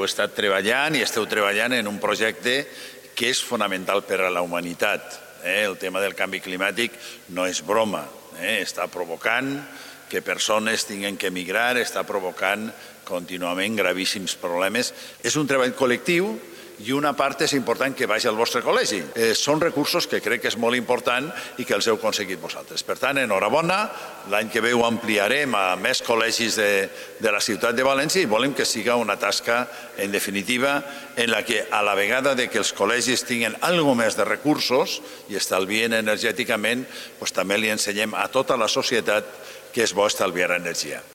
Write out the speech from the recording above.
heu estat treballant i esteu treballant en un projecte que és fonamental per a la humanitat. El tema del canvi climàtic no és broma, està provocant que persones tinguin que emigrar, està provocant contínuament gravíssims problemes. És un treball col·lectiu i una part és important que vagi al vostre col·legi. Són recursos que crec que és molt important i que els heu aconseguit vosaltres. Per tant, enhorabona, l'any que ve ho ampliarem a més col·legis de la ciutat de València i volem que siga una tasca, en definitiva, en la que a la vegada que els col·legis tinguin alguna més de recursos i estalvien energèticament, també li ensenyem a tota la societat que és bo estalviar energia.